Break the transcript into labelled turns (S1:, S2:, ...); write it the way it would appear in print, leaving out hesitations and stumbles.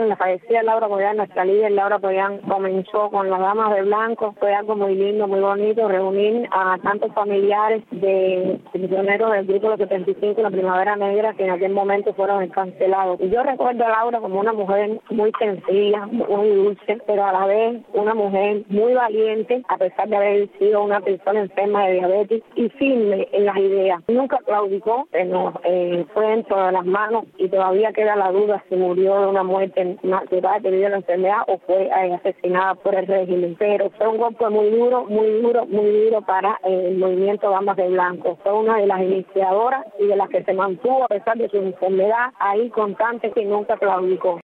S1: La fallecida Laura Pollán, nuestra líder Laura Pollán, comenzó con las damas de blanco. Fue algo muy lindo, muy bonito, reunir a tantos familiares de misioneros del grupo de los 75, la Primavera Negra, que en aquel momento fueron cancelados. Y yo recuerdo a Laura como una mujer muy sencilla, muy dulce, pero a la vez una mujer muy valiente, a pesar de haber sido una persona enferma de diabetes y firme en las ideas. Nunca claudicó, fue dentro de las manos y todavía queda la duda si murió de una muerte natural debido a la enfermedad o fue asesinada por el régimen. Pero fue un golpe muy duro, muy duro, muy duro para el movimiento Damas de Blanco. Fue una de las iniciadoras y de las que se mantuvo a pesar de su enfermedad ahí constante, que nunca claudicó.